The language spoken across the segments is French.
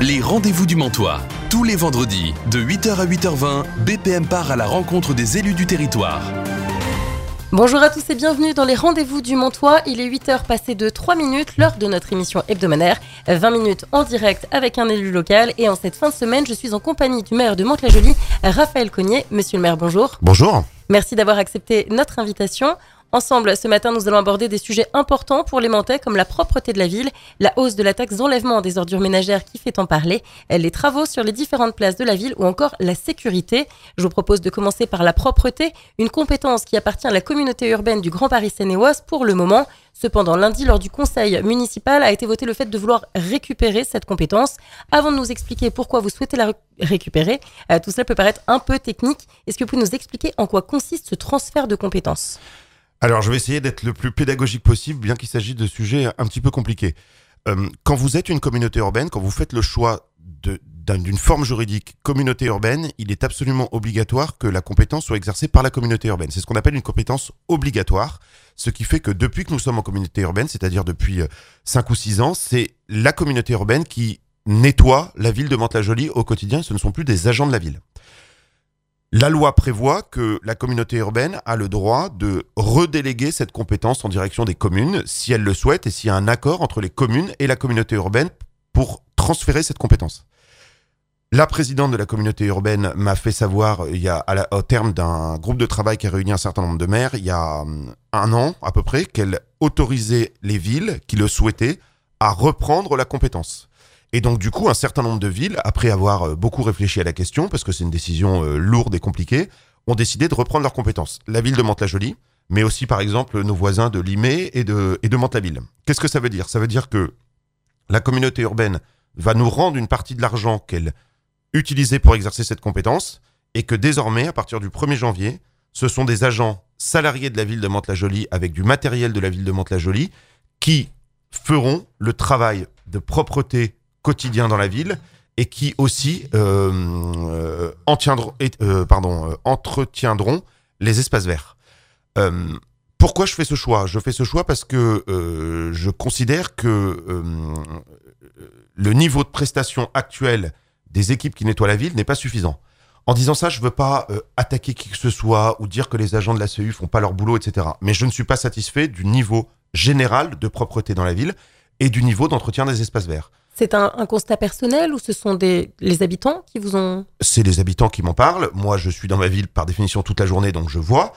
Les rendez-vous du Mantois. Tous les vendredis, de 8h à 8h20, BPM part à la rencontre des élus du territoire. Bonjour à tous et bienvenue dans les rendez-vous du Mantois. Il est 8h passé de 3 minutes, l'heure de notre émission hebdomadaire. 20 minutes en direct avec un élu local. Et en cette fin de semaine, je suis en compagnie du maire de Mantes-la-Jolie, Raphaël Cognier. Monsieur le maire, bonjour. Bonjour. Merci d'avoir accepté notre invitation. Ensemble, ce matin, nous allons aborder des sujets importants pour les Mantais comme la propreté de la ville, la hausse de la taxe d'enlèvement des ordures ménagères qui fait en parler, les travaux sur les différentes places de la ville ou encore la sécurité. Je vous propose de commencer par la propreté, une compétence qui appartient à la communauté urbaine du Grand Paris Seine-et-Oise pour le moment. Cependant, lundi, lors du conseil municipal, a été voté le fait de vouloir récupérer cette compétence. Avant de nous expliquer pourquoi vous souhaitez la récupérer, tout cela peut paraître un peu technique. Est-ce que vous pouvez nous expliquer en quoi consiste ce transfert de compétences ? Alors, je vais essayer d'être le plus pédagogique possible, bien qu'il s'agisse de sujets un petit peu compliqués. Quand vous êtes une communauté urbaine, quand vous faites le choix d'une forme juridique communauté urbaine, il est absolument obligatoire que la compétence soit exercée par la communauté urbaine. C'est ce qu'on appelle une compétence obligatoire, ce qui fait que depuis que nous sommes en communauté urbaine, c'est-à-dire depuis 5 ou 6 ans, c'est la communauté urbaine qui nettoie la ville de Mantes-la-Jolie au quotidien, ce ne sont plus des agents de la ville. La loi prévoit que la communauté urbaine a le droit de redéléguer cette compétence en direction des communes si elle le souhaite et s'il y a un accord entre les communes et la communauté urbaine pour transférer cette compétence. La présidente de la communauté urbaine m'a fait savoir, au terme d'un groupe de travail qui a réuni un certain nombre de maires, il y a 1 an à peu près, qu'elle autorisait les villes qui le souhaitaient à reprendre la compétence. Et donc du coup, un certain nombre de villes, après avoir beaucoup réfléchi à la question, parce que c'est une décision lourde et compliquée, ont décidé de reprendre leurs compétences. La ville de Mantes-la-Jolie, mais aussi par exemple nos voisins de Limay et de Mantes-la-Ville. Qu'est-ce que ça veut dire ? Ça veut dire que la communauté urbaine va nous rendre une partie de l'argent qu'elle utilisait pour exercer cette compétence, et que désormais, à partir du 1er janvier, ce sont des agents salariés de la ville de Mantes-la-Jolie avec du matériel de la ville de Mantes-la-Jolie qui feront le travail de propreté quotidien dans la ville et qui aussi entretiendront les espaces verts. Pourquoi je fais ce choix ? Je fais ce choix parce que je considère que le niveau de prestation actuel des équipes qui nettoient la ville n'est pas suffisant. En disant ça, je ne veux pas attaquer qui que ce soit ou dire que les agents de la CEU font pas leur boulot, etc. Mais je ne suis pas satisfait du niveau général de propreté dans la ville et du niveau d'entretien des espaces verts. C'est un constat personnel ou ce sont les habitants qui vous ont... C'est les habitants qui m'en parlent. Moi, je suis dans ma ville par définition toute la journée, donc je vois.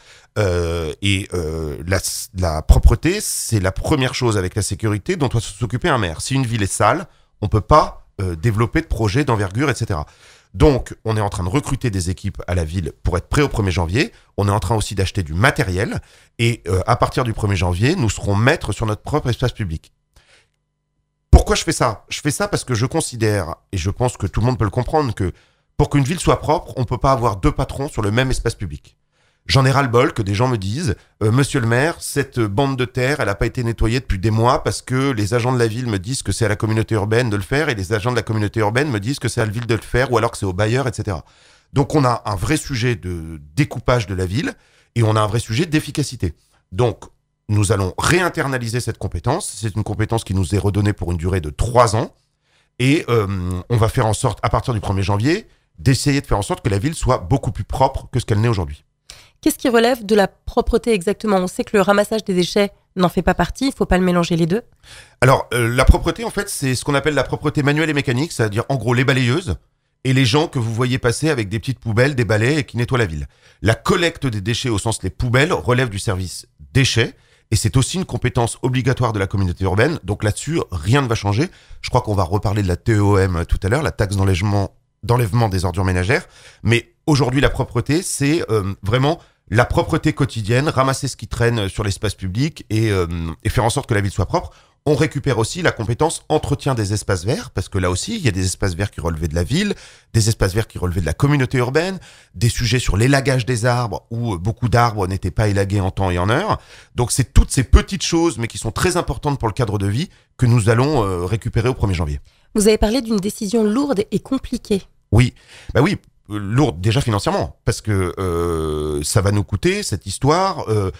La propreté, c'est la première chose avec la sécurité dont doit s'occuper un maire. Si une ville est sale, on ne peut pas développer de projets d'envergure, etc. Donc, on est en train de recruter des équipes à la ville pour être prêts au 1er janvier. On est en train aussi d'acheter du matériel. Et à partir du 1er janvier, nous serons maîtres sur notre propre espace public. Pourquoi je fais ça ? Je fais ça parce que je considère, et je pense que tout le monde peut le comprendre, que pour qu'une ville soit propre, on ne peut pas avoir 2 patrons sur le même espace public. J'en ai ras-le-bol que des gens me disent « Monsieur le maire, cette bande de terre, elle n'a pas été nettoyée depuis des mois parce que les agents de la ville me disent que c'est à la communauté urbaine de le faire et les agents de la communauté urbaine me disent que c'est à la ville de le faire ou alors que c'est au bailleur, etc. » Donc on a un vrai sujet de découpage de la ville et on a un vrai sujet d'efficacité. Donc, nous allons réinternaliser cette compétence. C'est une compétence qui nous est redonnée pour une durée de 3 ans. Et on va faire en sorte, à partir du 1er janvier, d'essayer de faire en sorte que la ville soit beaucoup plus propre que ce qu'elle n'est aujourd'hui. Qu'est-ce qui relève de la propreté exactement ? On sait que le ramassage des déchets n'en fait pas partie, il ne faut pas le mélanger les deux. Alors, la propreté, en fait, c'est ce qu'on appelle la propreté manuelle et mécanique, c'est-à-dire en gros les balayeuses et les gens que vous voyez passer avec des petites poubelles, des balais et qui nettoient la ville. La collecte des déchets, au sens les poubelles, relève du service déchets. Et c'est aussi une compétence obligatoire de la communauté urbaine. Donc là-dessus, rien ne va changer. Je crois qu'on va reparler de la TEOM tout à l'heure, la taxe d'enlèvement des ordures ménagères. Mais aujourd'hui, la propreté, c'est vraiment la propreté quotidienne, ramasser ce qui traîne sur l'espace public et faire en sorte que la ville soit propre. On récupère aussi la compétence entretien des espaces verts, parce que là aussi, il y a des espaces verts qui relevaient de la ville, des espaces verts qui relevaient de la communauté urbaine, des sujets sur l'élagage des arbres, où beaucoup d'arbres n'étaient pas élagués en temps et en heure. Donc c'est toutes ces petites choses, mais qui sont très importantes pour le cadre de vie, que nous allons récupérer au 1er janvier. Vous avez parlé d'une décision lourde et compliquée. Oui, lourde déjà financièrement, parce que ça va nous coûter, cette histoire...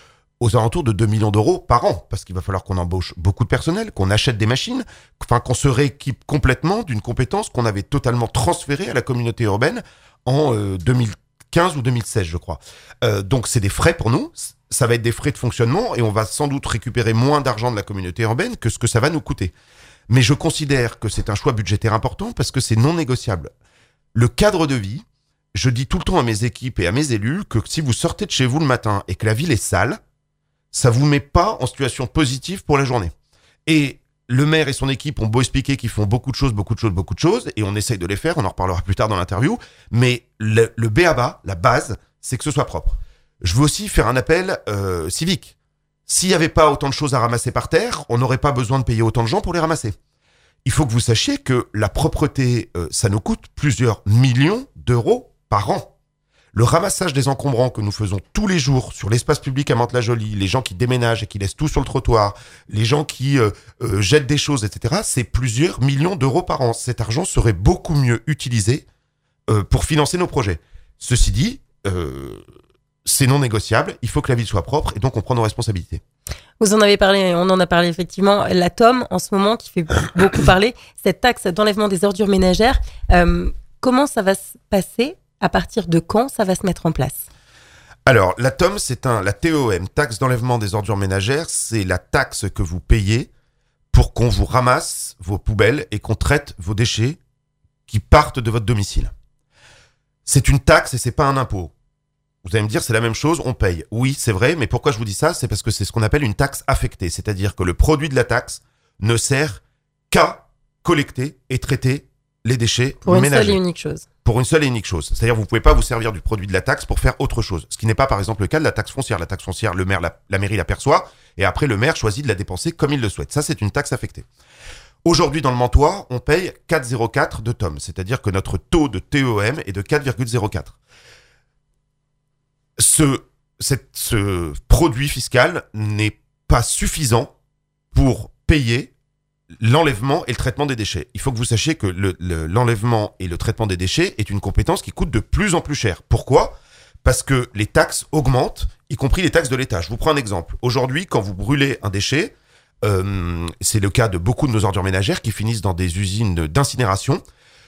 aux alentours de 2 millions d'euros par an, parce qu'il va falloir qu'on embauche beaucoup de personnel, qu'on achète des machines, enfin qu'on se rééquipe complètement d'une compétence qu'on avait totalement transférée à la communauté urbaine en 2015 ou 2016, je crois. Donc c'est des frais pour nous, ça va être des frais de fonctionnement et on va sans doute récupérer moins d'argent de la communauté urbaine que ce que ça va nous coûter. Mais je considère que c'est un choix budgétaire important parce que c'est non négociable. Le cadre de vie, je dis tout le temps à mes équipes et à mes élus que si vous sortez de chez vous le matin et que la ville est sale, ça vous met pas en situation positive pour la journée. Et le maire et son équipe ont beau expliquer qu'ils font beaucoup de choses, et on essaye de les faire, on en reparlera plus tard dans l'interview, mais le b.a.-ba, la base, c'est que ce soit propre. Je veux aussi faire un appel civique. S'il n'y avait pas autant de choses à ramasser par terre, on n'aurait pas besoin de payer autant de gens pour les ramasser. Il faut que vous sachiez que la propreté, ça nous coûte plusieurs millions d'euros par an. Le ramassage des encombrants que nous faisons tous les jours sur l'espace public à Mantes-la-Jolie, les gens qui déménagent et qui laissent tout sur le trottoir, les gens qui jettent des choses, etc., c'est plusieurs millions d'euros par an. Cet argent serait beaucoup mieux utilisé pour financer nos projets. Ceci dit, c'est non négociable, il faut que la ville soit propre et donc on prend nos responsabilités. Vous en avez parlé, on en a parlé effectivement, la TOM en ce moment qui fait beaucoup parler, cette taxe d'enlèvement des ordures ménagères, comment ça va se passer ? À partir de quand ça va se mettre en place ? Alors, la TOM, la TOM, taxe d'enlèvement des ordures ménagères, c'est la taxe que vous payez pour qu'on vous ramasse vos poubelles et qu'on traite vos déchets qui partent de votre domicile. C'est une taxe et c'est pas un impôt. Vous allez me dire, c'est la même chose, on paye. Oui, c'est vrai, mais pourquoi je vous dis ça ? C'est parce que c'est ce qu'on appelle une taxe affectée, c'est-à-dire que le produit de la taxe ne sert qu'à collecter et traiter les déchets pour ménagers. Pour une seule et unique chose. Pour une seule et unique chose. C'est-à-dire, vous ne pouvez pas vous servir du produit de la taxe pour faire autre chose. Ce qui n'est pas, par exemple, le cas de la taxe foncière. La taxe foncière, le maire, la mairie la perçoit, et après, le maire choisit de la dépenser comme il le souhaite. Ça, c'est une taxe affectée. Aujourd'hui, dans le Mantois, on paye 4,04 de TOM. C'est-à-dire que notre taux de TOM est de 4,04. Ce produit fiscal n'est pas suffisant pour payer l'enlèvement et le traitement des déchets. Il faut que vous sachiez que l'enlèvement et le traitement des déchets est une compétence qui coûte de plus en plus cher. Pourquoi ? Parce que les taxes augmentent, y compris les taxes de l'État. Je vous prends un exemple. Aujourd'hui, quand vous brûlez un déchet, c'est le cas de beaucoup de nos ordures ménagères qui finissent dans des usines d'incinération,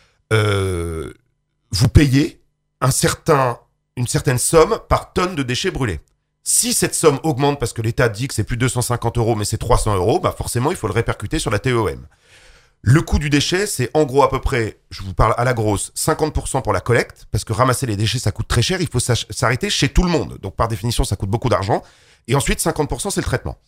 vous payez une certaine somme par tonne de déchets brûlés. Si cette somme augmente parce que l'État dit que c'est plus 250 €, mais c'est 300 €, bah forcément, il faut le répercuter sur la TOM. Le coût du déchet, c'est en gros à peu près, je vous parle à la grosse, 50% pour la collecte, parce que ramasser les déchets, ça coûte très cher, il faut s'arrêter chez tout le monde. Donc par définition, ça coûte beaucoup d'argent. Et ensuite, 50%, c'est le traitement.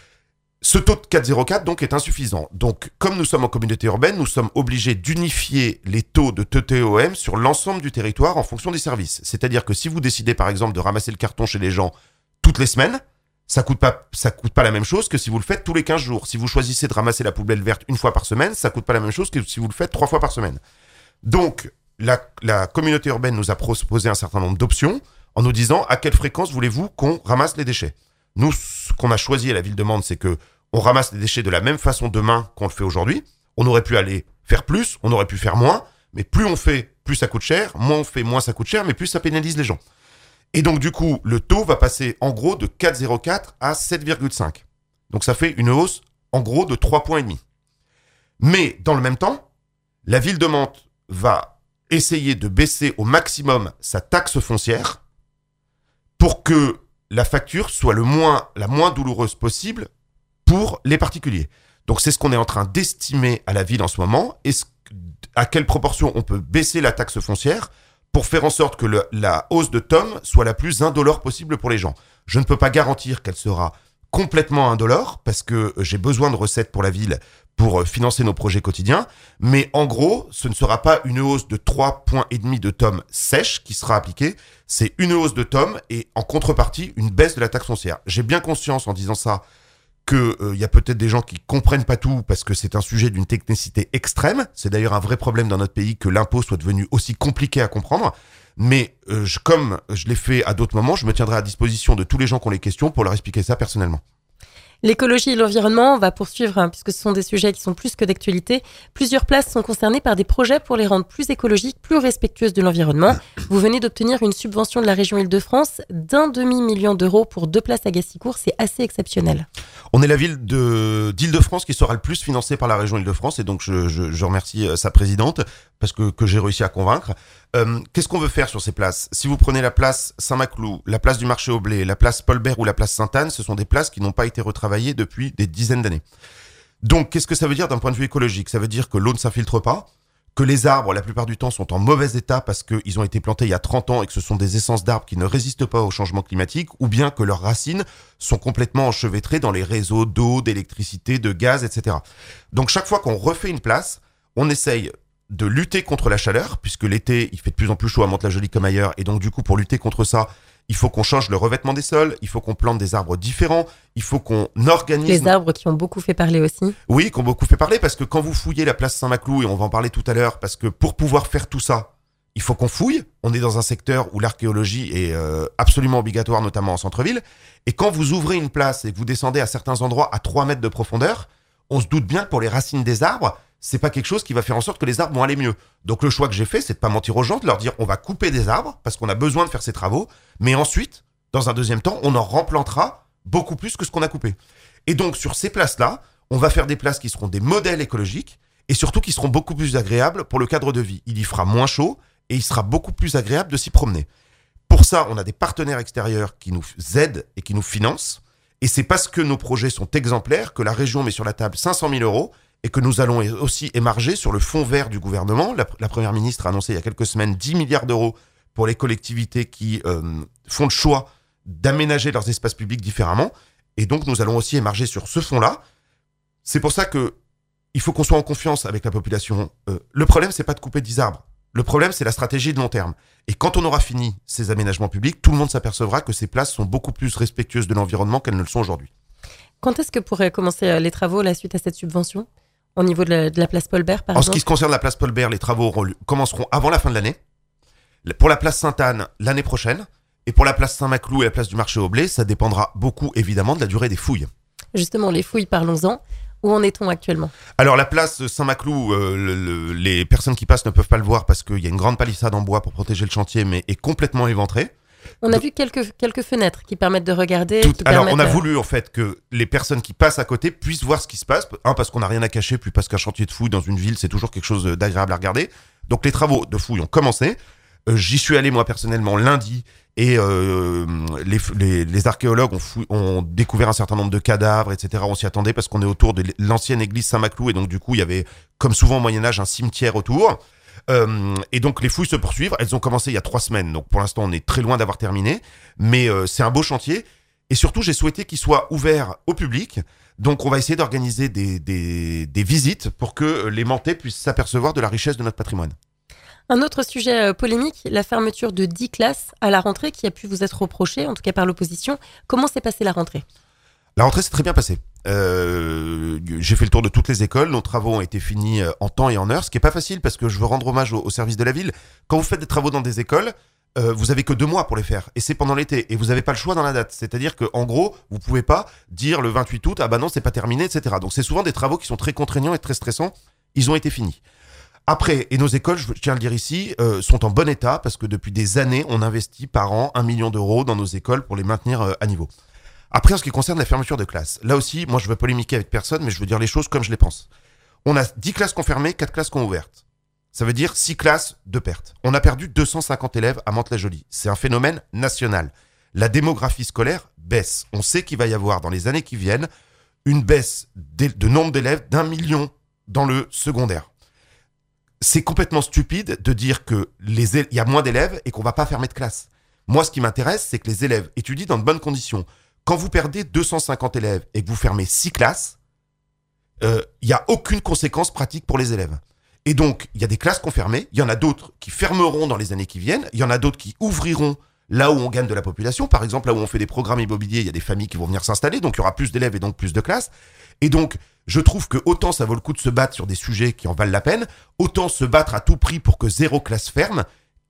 Ce taux de 4,04 donc est insuffisant. Donc, comme nous sommes en communauté urbaine, nous sommes obligés d'unifier les taux de TOM sur l'ensemble du territoire en fonction des services. C'est-à-dire que si vous décidez par exemple de ramasser le carton chez les gens toutes les semaines, ça coûte pas la même chose que si vous le faites tous les 15 jours. Si vous choisissez de ramasser la poubelle verte une fois par semaine, ça coûte pas la même chose que si vous le faites 3 fois par semaine. Donc, la communauté urbaine nous a proposé un certain nombre d'options en nous disant à quelle fréquence voulez-vous qu'on ramasse les déchets. Nous, ce qu'on a choisi à la ville de Mantes, c'est que on ramasse les déchets de la même façon demain qu'on le fait aujourd'hui. On aurait pu aller faire plus, on aurait pu faire moins, mais plus on fait, plus ça coûte cher, moins on fait, moins ça coûte cher, mais plus ça pénalise les gens. Et donc, du coup, le taux va passer en gros de 4,04 à 7,5. Donc, ça fait une hausse en gros de 3,5 points. Mais, dans le même temps, la ville de Mantes va essayer de baisser au maximum sa taxe foncière pour que la facture soit la moins douloureuse possible pour les particuliers. Donc, c'est ce qu'on est en train d'estimer à la ville en ce moment. À quelle proportion on peut baisser la taxe foncière pour faire en sorte que la hausse de TOM soit la plus indolore possible pour les gens. Je ne peux pas garantir qu'elle sera complètement indolore, parce que j'ai besoin de recettes pour la ville pour financer nos projets quotidiens, mais en gros, ce ne sera pas une hausse de 3,5 points de TOM sèche qui sera appliquée, c'est une hausse de TOM et en contrepartie, une baisse de la taxe foncière. J'ai bien conscience en disant ça qu'il y a peut-être des gens qui comprennent pas tout parce que c'est un sujet d'une technicité extrême. C'est d'ailleurs un vrai problème dans notre pays que l'impôt soit devenu aussi compliqué à comprendre. Mais comme je l'ai fait à d'autres moments, je me tiendrai à disposition de tous les gens qui ont les questions pour leur expliquer ça personnellement. L'écologie et l'environnement, on va poursuivre puisque ce sont des sujets qui sont plus que d'actualité. Plusieurs places sont concernées par des projets pour les rendre plus écologiques, plus respectueuses de l'environnement. Vous venez d'obtenir une subvention de la région Île-de-France d'1,5 million d'euros pour 2 places à Gassicourt. C'est assez exceptionnel. On est la ville d'Île-de-France qui sera le plus financée par la région Île-de-France et donc je remercie sa présidente parce que j'ai réussi à convaincre. Qu'est-ce qu'on veut faire sur ces places ? Si vous prenez la place Saint-Maclou, la place du Marché au Blé, la place Paul-Bert ou la place Sainte-Anne, ce sont des places qui n'ont pas été retravaillées depuis des dizaines d'années. Donc, qu'est-ce que ça veut dire d'un point de vue écologique ? Ça veut dire que l'eau ne s'infiltre pas, que les arbres, la plupart du temps, sont en mauvais état parce qu'ils ont été plantés il y a 30 ans et que ce sont des essences d'arbres qui ne résistent pas au changement climatique, ou bien que leurs racines sont complètement enchevêtrées dans les réseaux d'eau, d'électricité, de gaz, etc. Donc, chaque fois qu'on refait une place, on essaye de lutter contre la chaleur, puisque l'été, il fait de plus en plus chaud à Mantes-la-Jolie comme ailleurs, et donc du coup, pour lutter contre ça, il faut qu'on change le revêtement des sols, il faut qu'on plante des arbres différents, il faut qu'on organise... Les arbres qui ont beaucoup fait parler aussi. Oui, qui ont beaucoup fait parler, parce que quand vous fouillez la place Saint-Maclou, et on va en parler tout à l'heure, parce que pour pouvoir faire tout ça, il faut qu'on fouille. On est dans un secteur où l'archéologie est absolument obligatoire, notamment en centre-ville, et quand vous ouvrez une place et que vous descendez à certains endroits à 3 mètres de profondeur, on se doute bien que pour les racines des arbres, c'est pas quelque chose qui va faire en sorte que les arbres vont aller mieux. Donc le choix que j'ai fait, c'est de pas mentir aux gens, de leur dire on va couper des arbres parce qu'on a besoin de faire ces travaux, mais ensuite, dans un deuxième temps, on en replantera beaucoup plus que ce qu'on a coupé. Et donc sur ces places-là, on va faire des places qui seront des modèles écologiques et surtout qui seront beaucoup plus agréables pour le cadre de vie. Il y fera moins chaud et il sera beaucoup plus agréable de s'y promener. Pour ça, on a des partenaires extérieurs qui nous aident et qui nous financent. Et c'est parce que nos projets sont exemplaires que la région met sur la table 500 000 euros et que nous allons aussi émarger sur le fonds vert du gouvernement. La Première ministre a annoncé il y a quelques semaines 10 milliards d'euros pour les collectivités qui font le choix d'aménager leurs espaces publics différemment. Et donc, nous allons aussi émarger sur ce fonds-là. C'est pour ça que il faut qu'on soit en confiance avec la population. Le problème, c'est pas de couper 10 arbres. Le problème, c'est la stratégie de long terme. Et quand on aura fini ces aménagements publics, tout le monde s'apercevra que ces places sont beaucoup plus respectueuses de l'environnement qu'elles ne le sont aujourd'hui. Quand est-ce que pourraient commencer les travaux suite à cette subvention ? Au niveau de la place Paul-Bert, par exemple ? En ce qui se concerne la place Paul-Bert, les travaux commenceront avant la fin de l'année. Pour la place Sainte-Anne, l'année prochaine. Et pour la place Saint-Maclou et la place du Marché au Blé, ça dépendra beaucoup, évidemment, de la durée des fouilles. Justement, les fouilles, parlons-en. Où en est-on actuellement ? Alors, la place Saint-Maclou, les personnes qui passent ne peuvent pas le voir parce qu'il y a une grande palissade en bois pour protéger le chantier, mais est complètement éventrée. On a vu quelques fenêtres qui permettent de regarder. Alors, on a voulu en fait que les personnes qui passent à côté puissent voir ce qui se passe. Parce qu'on n'a rien à cacher, puis parce qu'un chantier de fouille dans une ville, c'est toujours quelque chose d'agréable à regarder. Donc, les travaux de fouille ont commencé. J'y suis allé moi personnellement lundi et les archéologues ont découvert un certain nombre de cadavres, etc. On s'y attendait parce qu'on est autour de l'ancienne église Saint-Maclou et donc du coup il y avait, comme souvent au Moyen-Âge, un cimetière autour. Et donc les fouilles se poursuivent. Elles ont commencé il y a 3 semaines, donc pour l'instant on est très loin d'avoir terminé, mais c'est un beau chantier. Et surtout j'ai souhaité qu'il soit ouvert au public. Donc on va essayer d'organiser des visites pour que les Mantais puissent s'apercevoir de la richesse de notre patrimoine. Un autre sujet polémique, la fermeture de 10 classes à la rentrée qui a pu vous être reprochée, en tout cas par l'opposition. Comment s'est passée la rentrée ? La rentrée s'est très bien passée. J'ai fait le tour de toutes les écoles. Nos travaux ont été finis en temps et en heure, ce qui n'est pas facile parce que je veux rendre hommage au service de la ville. Quand vous faites des travaux dans des écoles, vous avez que 2 mois pour les faire et c'est pendant l'été et vous n'avez pas le choix dans la date. C'est-à-dire qu'en gros, vous pouvez pas dire le 28 août, ah bah non, c'est pas terminé, etc. Donc c'est souvent des travaux qui sont très contraignants et très stressants. Ils ont été finis. Après, et nos écoles, je tiens à le dire ici, sont en bon état parce que depuis des années, on investit par an 1 million d'euros dans nos écoles pour les maintenir à niveau. Après, en ce qui concerne la fermeture de classes, là aussi, moi je veux polémiquer avec personne, mais je veux dire les choses comme je les pense. On a 10 classes qu'on fermées, 4 classes qu'on ouvertes. Ça veut dire 6 classes de perte. On a perdu 250 élèves à Mantes-la-Jolie. C'est un phénomène national. La démographie scolaire baisse. On sait qu'il va y avoir dans les années qui viennent une baisse de nombre d'élèves d'1 million dans le secondaire. C'est complètement stupide de dire que il y a moins d'élèves et qu'on va pas fermer de classe. Moi, ce qui m'intéresse, c'est que les élèves étudient dans de bonnes conditions. Quand vous perdez 250 élèves et que vous fermez 6 classes, il n'y a aucune conséquence pratique pour les élèves. Et donc, il y a des classes qu'on fermait, il y en a d'autres qui fermeront dans les années qui viennent, il y en a d'autres qui ouvriront là où on gagne de la population. Par exemple, là où on fait des programmes immobiliers, il y a des familles qui vont venir s'installer, donc il y aura plus d'élèves et donc plus de classes. Et donc, je trouve que autant ça vaut le coup de se battre sur des sujets qui en valent la peine, autant se battre à tout prix pour que 0 classe ferme,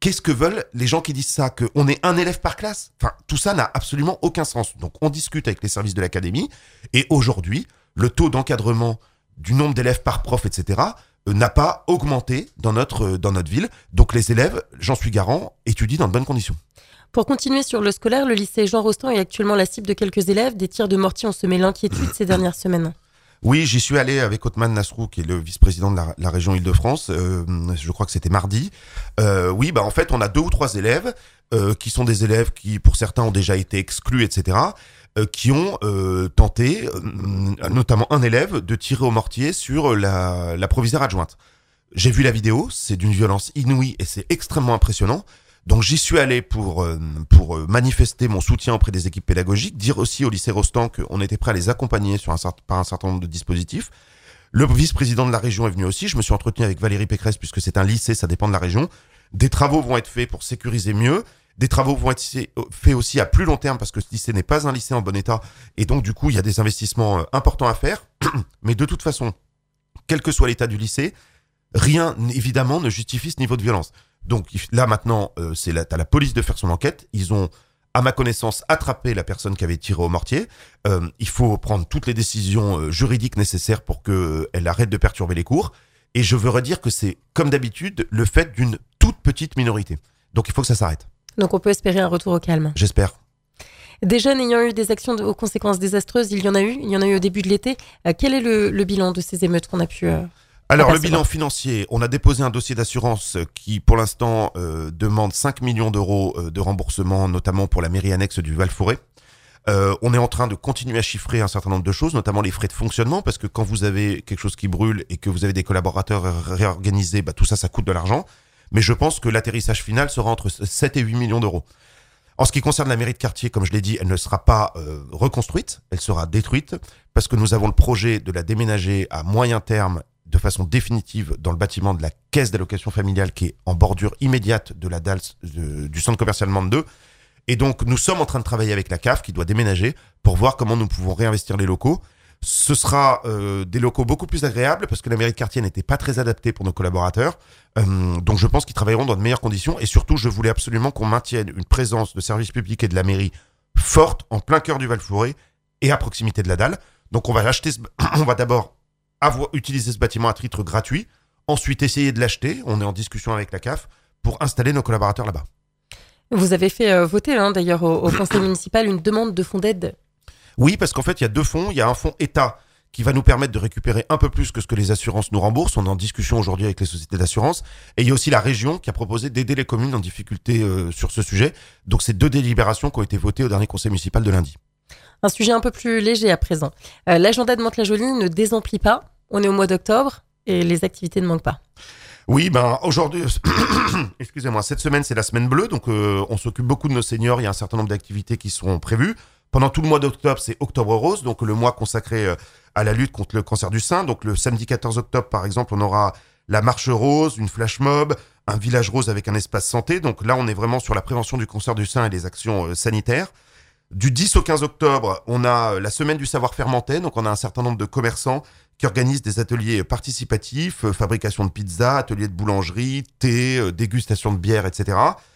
Qu'est-ce que veulent les gens qui disent ça? Qu'on ait un élève par classe? Enfin, tout ça n'a absolument aucun sens. Donc, on discute avec les services de l'académie. Et aujourd'hui, le taux d'encadrement du nombre d'élèves par prof, etc., n'a pas augmenté dans notre ville. Donc, les élèves, j'en suis garant, étudient dans de bonnes conditions. Pour continuer sur le scolaire, le lycée Jean Rostand est actuellement la cible de quelques élèves. Des tirs de mortier ont semé l'inquiétude ces dernières semaines. Oui, j'y suis allé avec Othman Nasrou, qui est le vice-président de la région Île-de-France. Je crois que c'était mardi. Oui, en fait, on a 2 ou 3 élèves qui sont des élèves qui, pour certains, ont déjà été exclus, etc., qui ont tenté, notamment un élève, de tirer au mortier sur la proviseure adjointe. J'ai vu la vidéo, c'est d'une violence inouïe et c'est extrêmement impressionnant. Donc j'y suis allé pour manifester mon soutien auprès des équipes pédagogiques, dire aussi au lycée Rostand qu'on était prêt à les accompagner par un certain nombre de dispositifs. Le vice-président de la région est venu aussi, je me suis entretenu avec Valérie Pécresse puisque c'est un lycée, ça dépend de la région. Des travaux vont être faits pour sécuriser mieux, des travaux vont être faits aussi à plus long terme parce que ce lycée n'est pas un lycée en bon état et donc du coup il y a des investissements importants à faire. Mais de toute façon, quel que soit l'état du lycée, rien évidemment ne justifie ce niveau de violence. Donc là maintenant, t'as la police de faire son enquête. Ils ont, à ma connaissance, attrapé la personne qui avait tiré au mortier. Il faut prendre toutes les décisions juridiques nécessaires pour qu'elle arrête de perturber les cours. Et je veux redire que c'est, comme d'habitude, le fait d'une toute petite minorité. Donc il faut que ça s'arrête. Donc on peut espérer un retour au calme. J'espère. Des jeunes ayant eu des actions aux conséquences désastreuses, il y en a eu au début de l'été. Quel est le bilan de ces émeutes qu'on a pu... Alors, le bilan financier, on a déposé un dossier d'assurance qui, pour l'instant, demande 5 millions d'euros de remboursement, notamment pour la mairie annexe du Val-Forêt. On est en train de continuer à chiffrer un certain nombre de choses, notamment les frais de fonctionnement, parce que quand vous avez quelque chose qui brûle et que vous avez des collaborateurs réorganisés, tout ça, ça coûte de l'argent. Mais je pense que l'atterrissage final sera entre 7 et 8 millions d'euros. En ce qui concerne la mairie de quartier, comme je l'ai dit, elle ne sera pas reconstruite, elle sera détruite, parce que nous avons le projet de la déménager à moyen terme de façon définitive dans le bâtiment de la caisse d'allocation familiale qui est en bordure immédiate de la dalle du centre commercial Mande 2. Et donc, nous sommes en train de travailler avec la CAF qui doit déménager pour voir comment nous pouvons réinvestir les locaux. Ce sera des locaux beaucoup plus agréables parce que la mairie de quartier n'était pas très adaptée pour nos collaborateurs. Donc, je pense qu'ils travailleront dans de meilleures conditions. Et surtout, je voulais absolument qu'on maintienne une présence de services publics et de la mairie forte en plein cœur du Val-Forêt et à proximité de la dalle. Donc, on va d'abord utiliser ce bâtiment à titre gratuit, ensuite essayer de l'acheter, on est en discussion avec la CAF, pour installer nos collaborateurs là-bas. Vous avez fait voter d'ailleurs au conseil municipal une demande de fonds d'aide. Oui, parce qu'en fait il y a 2 fonds, il y a un fonds État qui va nous permettre de récupérer un peu plus que ce que les assurances nous remboursent, on est en discussion aujourd'hui avec les sociétés d'assurance, et il y a aussi la région qui a proposé d'aider les communes en difficulté sur ce sujet, donc c'est 2 délibérations qui ont été votées au dernier conseil municipal de lundi. Un sujet un peu plus léger à présent. L'agenda de Mantes-la-Jolie ne désemplit pas. On est au mois d'octobre et les activités ne manquent pas. Oui, aujourd'hui, excusez-moi, cette semaine c'est la semaine bleue, donc on s'occupe beaucoup de nos seniors, il y a un certain nombre d'activités qui sont prévues. Pendant tout le mois d'octobre, c'est Octobre Rose, donc le mois consacré à la lutte contre le cancer du sein. Donc le samedi 14 octobre, par exemple, on aura la marche rose, une flash mob, un village rose avec un espace santé. Donc là, on est vraiment sur la prévention du cancer du sein et les actions sanitaires. Du 10 au 15 octobre, on a la semaine du savoir-faire mentais. Donc, on a un certain nombre de commerçants qui organisent des ateliers participatifs, fabrication de pizza, ateliers de boulangerie, thé, dégustation de bière, etc.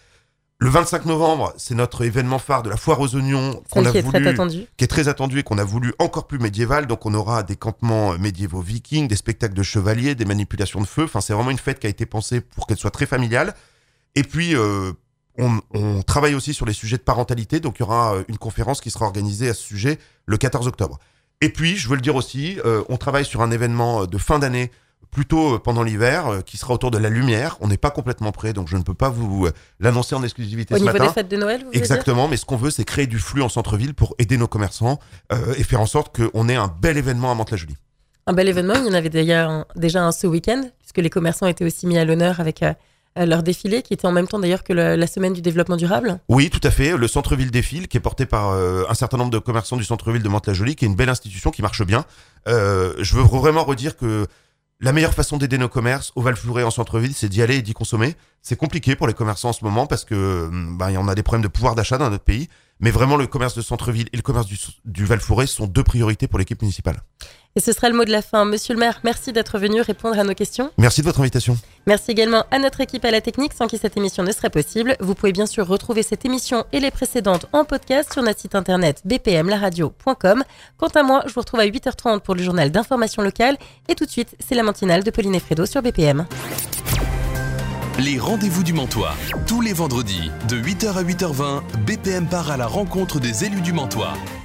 Le 25 novembre, c'est notre événement phare de la foire aux oignons qui est très attendu et qu'on a voulu encore plus médiéval. Donc, on aura des campements médiévaux vikings, des spectacles de chevaliers, des manipulations de feu. Enfin, c'est vraiment une fête qui a été pensée pour qu'elle soit très familiale. Et puis, on travaille aussi sur les sujets de parentalité, donc il y aura une conférence qui sera organisée à ce sujet le 14 octobre. Et puis, je veux le dire aussi, on travaille sur un événement de fin d'année, plutôt pendant l'hiver, qui sera autour de la lumière. On n'est pas complètement prêt, donc je ne peux pas vous l'annoncer en exclusivité ce matin. Au niveau des fêtes de Noël, vous voulez Exactement, dire ? mais ce qu'on veut, c'est créer du flux en centre-ville pour aider nos commerçants et faire en sorte qu'on ait un bel événement à Mantes-la-Jolie. Un bel événement, il y en avait déjà un ce week-end, puisque les commerçants étaient aussi mis à l'honneur avec... leur défilé, qui était en même temps d'ailleurs que la semaine du développement durable. Oui, tout à fait. Le centre-ville défile, qui est porté par un certain nombre de commerçants du centre-ville de Mantes-la-Jolie, qui est une belle institution qui marche bien. Je veux vraiment redire que la meilleure façon d'aider nos commerces au Val-Forêt en centre-ville, c'est d'y aller et d'y consommer. C'est compliqué pour les commerçants en ce moment parce que on a des problèmes de pouvoir d'achat dans notre pays. Mais vraiment, le commerce de centre-ville et le commerce du Val-Fouré sont 2 priorités pour l'équipe municipale. Et ce sera le mot de la fin. Monsieur le maire, merci d'être venu répondre à nos questions. Merci de votre invitation. Merci également à notre équipe à la technique, sans qui cette émission ne serait possible. Vous pouvez bien sûr retrouver cette émission et les précédentes en podcast sur notre site internet bpmlaradio.com. Quant à moi, je vous retrouve à 8h30 pour le journal d'information locale. Et tout de suite, c'est la matinale de Pauline et Fredo sur BPM. Les rendez-vous du Mantois. Tous les vendredis, de 8h à 8h20, BPM part à la rencontre des élus du Mantois.